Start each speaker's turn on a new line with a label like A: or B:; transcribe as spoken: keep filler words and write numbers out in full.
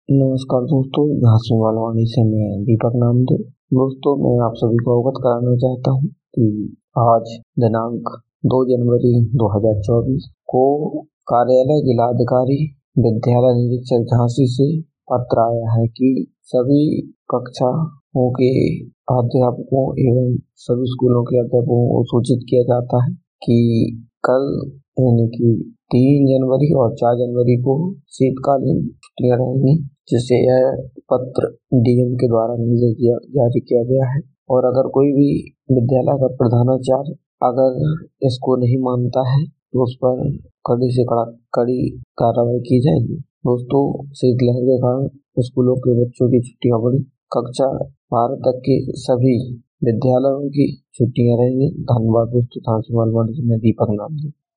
A: नमस्कार दोस्तों, झांसी वालवानी से मैं दीपक नामदेव। दोस्तों, मैं आप सभी को अवगत कराना चाहता हूँ कि आज दिनांक दो जनवरी दो हज़ार चौबीस को कार्यालय जिलाधिकारी विद्यालय निरीक्षक झांसी से पत्र आया है कि सभी कक्षाओं के अध्यापकों एवं सभी स्कूलों के अध्यापकों को सूचित किया जाता है कि कल यानी कि तीन जनवरी और चार जनवरी को शीतकालीन छुट्टियां रहेंगी, जिसे यह पत्र डीएम के द्वारा निर्देश जारी किया गया है। और अगर कोई भी विद्यालय का प्रधानाचार्य अगर इसको नहीं मानता है तो उस पर कड़ी से कड़ा कड़ी कार्रवाई की जाएगी। दोस्तों, शीतलहर के कारण स्कूलों के बच्चों की छुट्टियां बढ़ी। कक्षा बारह तक के सभी विद्यालयों की छुट्टियां रहेंगी। धन्यवाद दोस्तों। झांसी वालवानी से मैं दीपक नामदेव।